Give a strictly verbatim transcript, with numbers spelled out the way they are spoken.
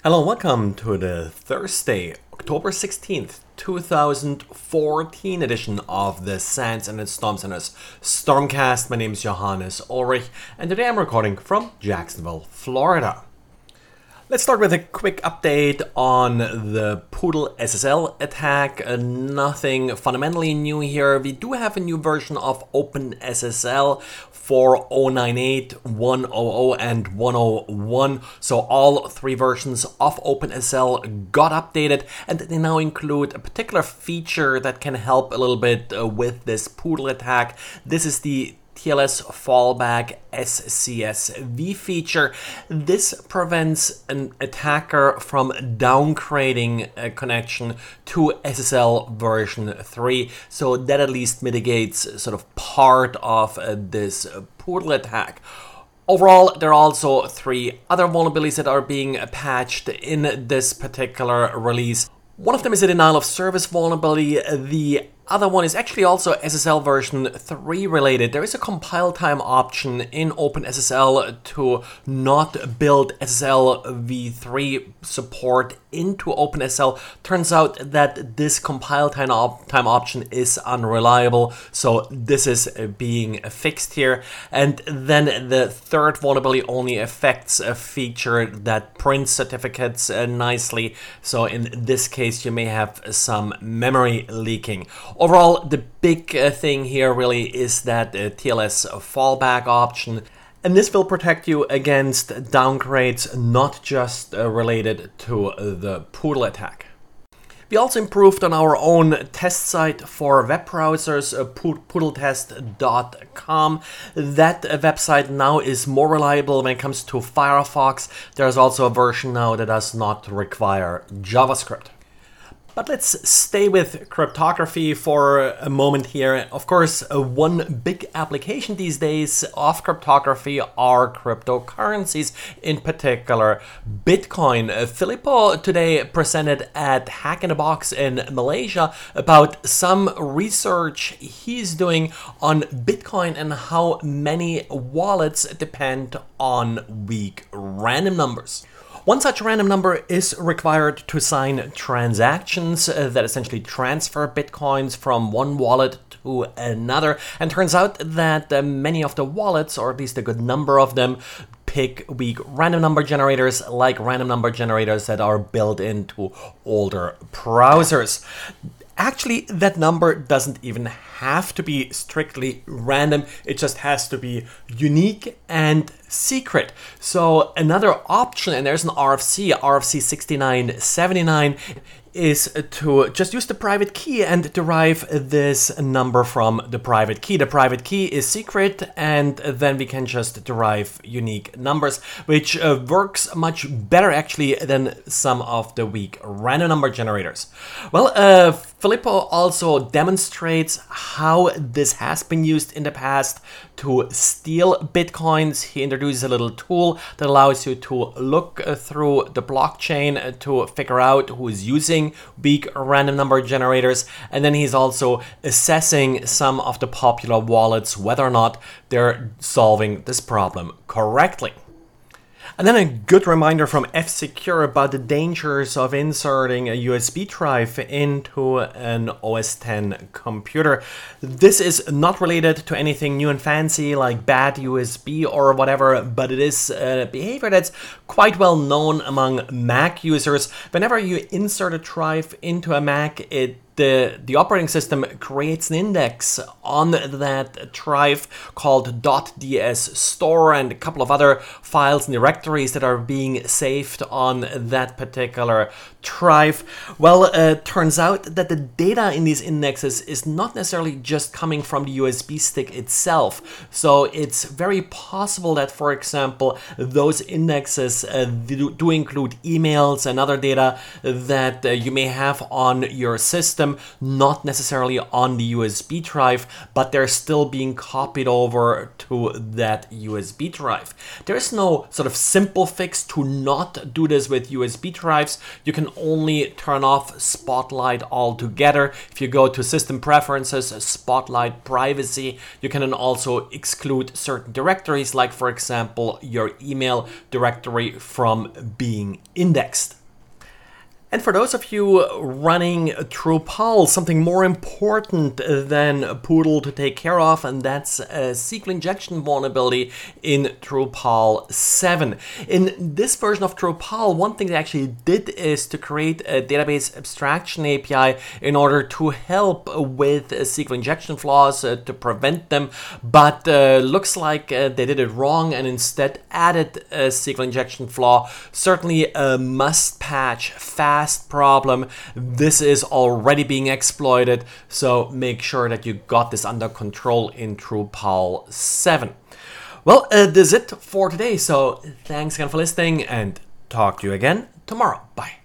Hello and welcome to the Thursday, October sixteenth, two thousand fourteen edition of the SANS and Storm Center's Stormcast. My name is Johannes Ulrich and today I'm recording from Jacksonville, Florida. Let's start with a quick update on the Poodle S S L attack. Uh, nothing fundamentally new here. We do have a new version of OpenSSL for zero nine eight, one hundred, and one oh one. So all three versions of OpenSSL got updated, and they now include a particular feature that can help a little bit uh, with this Poodle attack. This is the T L S fallback S C S V feature. This prevents an attacker from downgrading a connection to S S L version three, so that at least mitigates sort of part of uh, this uh, Poodle attack. Overall, there are also three other vulnerabilities that are being patched in this particular release. One of them is a denial of service vulnerability. The other one is actually also S S L version three related. There is a compile time option in OpenSSL to not build S S L v three support into OpenSSL. Turns out that this compile time, op time option is unreliable, so this is being fixed here. And then the third vulnerability only affects a feature that prints certificates uh, nicely, so in this case you may have some memory leaking. Overall, the big uh, thing here really is that uh, T L S fallback option, and this will protect you against downgrades not just uh, related to uh, the Poodle attack. We also improved on our own test site for web browsers, uh, poodletest dot com. That uh, website now is more reliable when it comes to Firefox. There's also a version now that does not require JavaScript. But let's stay with cryptography for a moment here. Of course, uh, one big application these days of cryptography are cryptocurrencies, in particular Bitcoin. Uh, Filippo today presented at Hack in the Box in Malaysia about some research he's doing on Bitcoin and how many wallets depend on weak random numbers. One such random number is required to sign transactions uh, that essentially transfer bitcoins from one wallet to another. And turns out that uh, many of the wallets, or at least a good number of them, pick weak random number generators, like random number generators that are built into older browsers. Actually, that number doesn't even have to be strictly random. It just has to be unique and secret. So another option, and there's an R F C, R F C sixty-nine seventy-nine, is to just use the private key and derive this number from the private key. The private key is secret, and then we can just derive unique numbers, which uh, works much better actually than some of the weak random number generators. Well, uh, Filippo also demonstrates how this has been used in the past to steal bitcoins. He introduces a little tool that allows you to look through the blockchain to figure out who is using weak random number generators, and then he's also assessing some of the popular wallets, whether or not they're solving this problem correctly. And then a good reminder from F-Secure about the dangers of inserting a U S B drive into an O S ten computer. This is not related to anything new and fancy like bad U S B or whatever, but it is a behavior that's quite well known among Mac users. Whenever you insert a drive into a Mac, it The, the operating system creates an index on that drive called .ds-store and a couple of other files and directories that are being saved on that particular drive. Well, it uh, turns out that the data in these indexes is not necessarily just coming from the U S B stick itself. So it's very possible that, for example, those indexes uh, do, do include emails and other data that uh, you may have on your system. system, not necessarily on the U S B drive, but they're still being copied over to that U S B drive. There is no sort of simple fix to not do this with U S B drives. You can only turn off Spotlight altogether. If you go to System Preferences, Spotlight Privacy, you can then also exclude certain directories, like for example your email directory, from being indexed. And for those of you running Drupal, something more important than Poodle to take care of, and that's a S Q L injection vulnerability in Drupal seven. In this version of Drupal, one thing they actually did is to create a database abstraction A P I in order to help with S Q L injection flaws, uh, to prevent them, but uh, looks like uh, they did it wrong and instead added a S Q L injection flaw. Certainly a must patch fast problem. This is already being exploited, so make sure that you got this under control in Drupal seven. Well, uh, this is it for today, so thanks again for listening and talk to you again tomorrow. Bye.